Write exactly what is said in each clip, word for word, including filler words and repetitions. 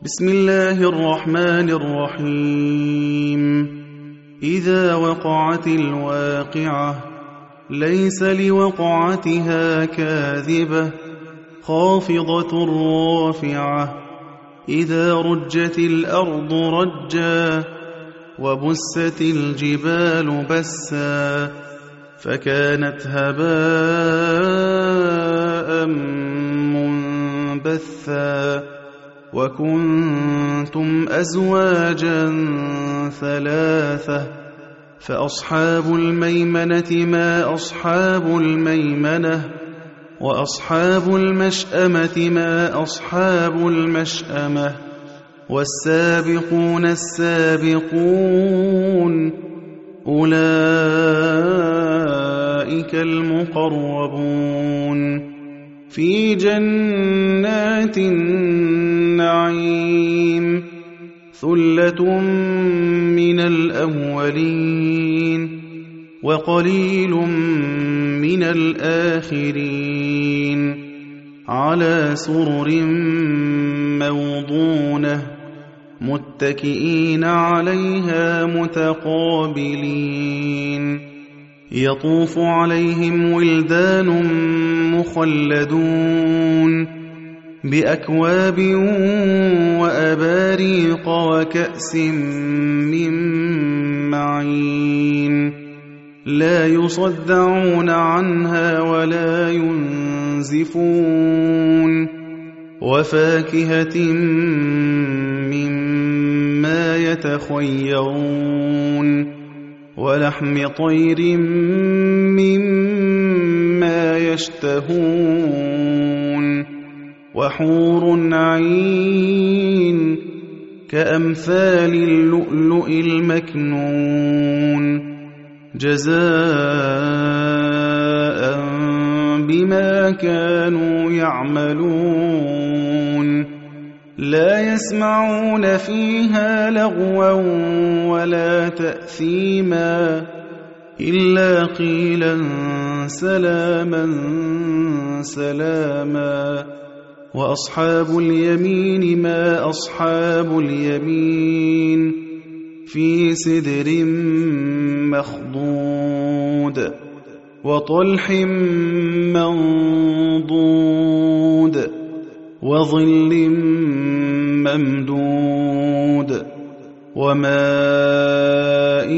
بسم الله الرحمن الرحيم إذا وقعت الواقعة ليس لوقعتها كاذبة خافضة رافعة إذا رجت الأرض رجا وبست الجبال بسا فكانت هباء منبثا وكنتم أزواجا ثلاثة فأصحاب الميمنة ما أصحاب الميمنة وأصحاب المشأمة ما أصحاب المشأمة والسابقون السابقون أولئك المقربون في جنات النعيم ثلة من الأولين وقليل من الآخرين على سرر موضونة متكئين عليها متقابلين يطوف عليهم ولدان مخلدون بأكواب وأباريق وكأس من معين لا يصدعون عنها ولا ينزفون وفاكهة مما يتخيرون ولحم طير مما يشتهون وحور عين كأمثال اللؤلؤ المكنون جزاء بما كانوا يعملون لا يسمعون فيها لغوا ولا تأثيما إلا قيلا سلاما سلاما وأصحاب اليمين ما أصحاب اليمين في سدر مخضود وطلح منضود وظل ممدود وماء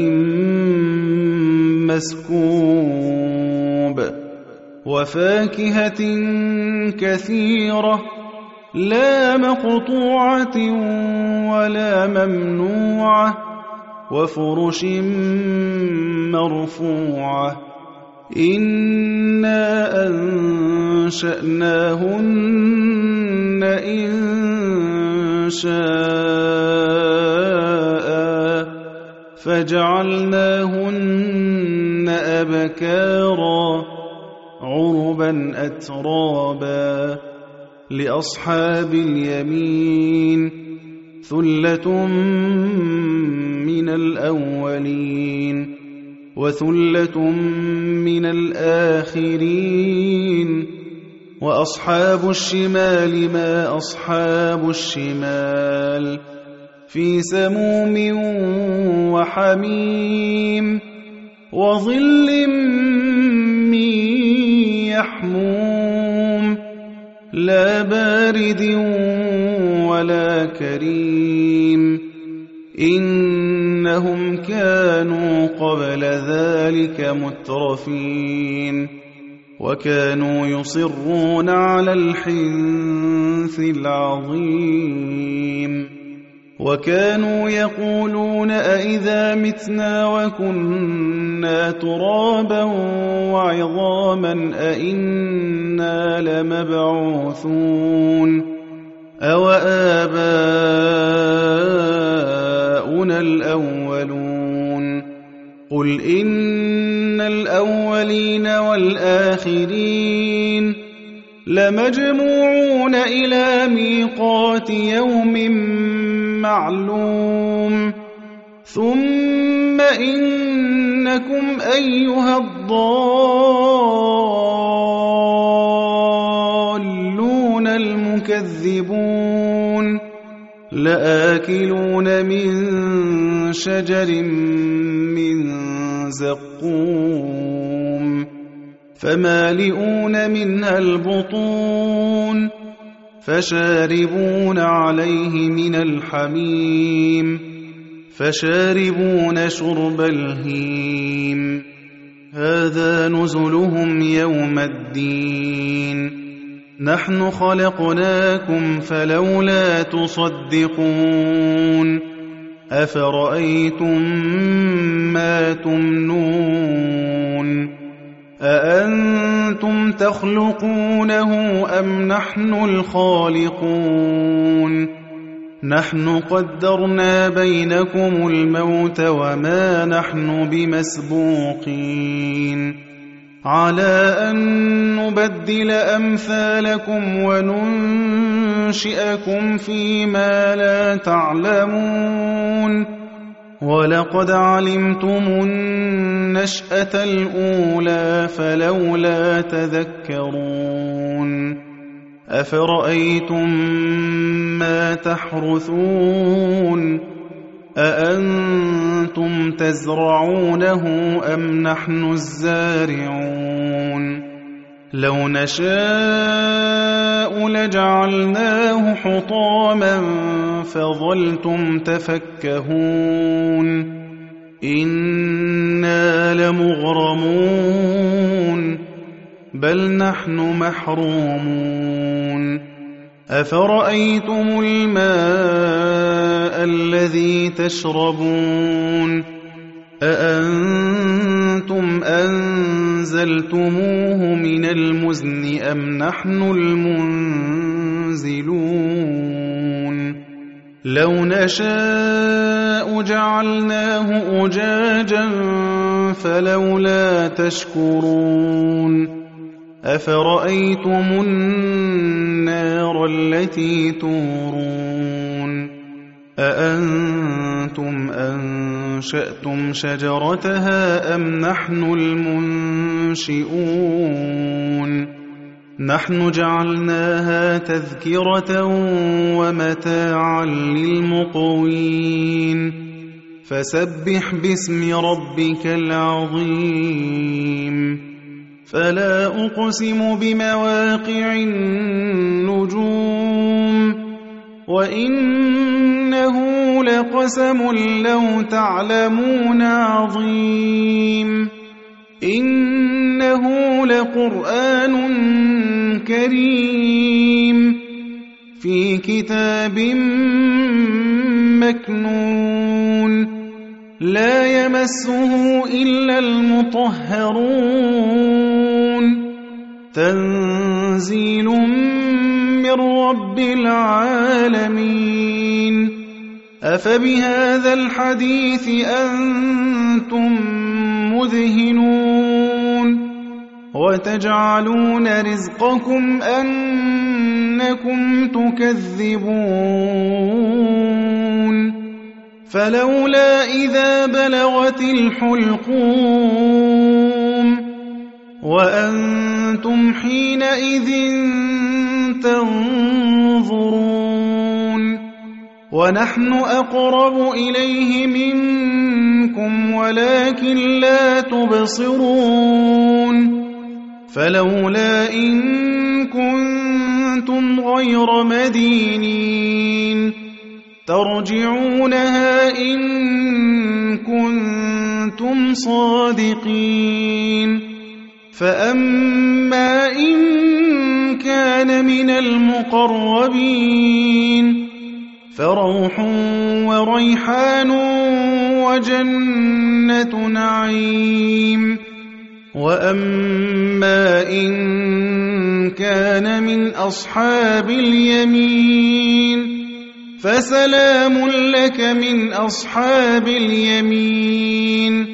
مسكوب وفاكهة كثيرة لا مقطوعة ولا ممنوعة وفرش مرفوعة إنا أنشأناهن إن شاء فجعلناهن أبكارا عربا أترابا لأصحاب اليمين ثلة من الأولين وثلة من الآخرين وأصحاب الشمال ما أصحاب الشمال في سموم وحميم وظل من يحموم لا بارد ولا كريم إنهم كانوا قبل ذلك مترفين وكانوا يصرون على الحنث العظيم وكانوا يقولون أئذا متنا وكنا ترابا وعظاما أئنا لمبعوثون أو آباؤنا الأولون قل إن الأولين والآخرين لمجموعون إلى ميقات يوم معلوم ثم إنكم أيها الضالون المكذبون لآكلون من شجر من زقوم فمالئون منها البطون فشاربون عليه من الحميم فشاربون شرب الهيم هذا نزلهم يوم الدين نحن خلقناكم فلولا تصدقون أفرأيتم ما تمنون أأنتم تخلقونه أم نحن الخالقون نحن قدرنا بينكم الموت وما نحن بمسبوقين على أن نبدل أمثالكم وننشئكم فيما لا تعلمون ولقد علمتم النشأة الأولى فلولا تذكرون أفرأيتم ما تحرثون أأنتم تزرعونه أم نحن الزارعون لو نشاء لجعلناه حطاما فظلتم تفكهون إنا لمغرمون بل نحن محرومون أفرأيتم الماء الذي تشربون أأنتم أنزلتموه من المزن أم نحن المنزلون لو نشاء جعلناه أجاجا فلولا تشكرون أفرأيتم النار التي تورون أأنتم أنشأتم شجرتها أم نحن المنشئون نحن جعلناها تذكرة ومتاعا للمقوين فسبح باسم ربك العظيم فلا أقسم بمواقع النجوم وإنه لقسم لو تعلمون عظيم إنه لقرآن كريم في كتاب مكنون لا يمسه إلا المطهرون تنزيل من رب العالمين أفبهذا الحديث أنتم مدهنون وتجعلون رزقكم أنكم تكذبون فلولا إذا بلغت الحلقوم وأنتم حينئذ تنظرون ونحن أقرب إليه منكم ولكن لا تبصرون فلولا إن كنتم غير مدينين ترجعونها إن كنتم صادقين فأما إن كان من المقربين فروح وريحان وجنة نعيم وأما إن كان من أصحاب اليمين فسلام لك من أصحاب اليمين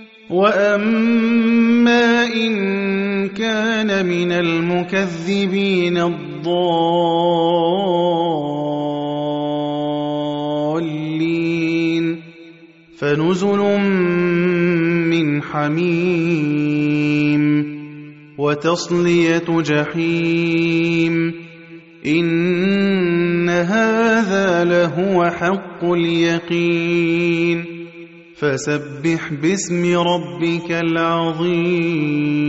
وأما إن كان من المكذبين الضالين فنزل من حميم وتصلية جحيم إن هذا لهو حق اليقين فسبح باسم ربك العظيم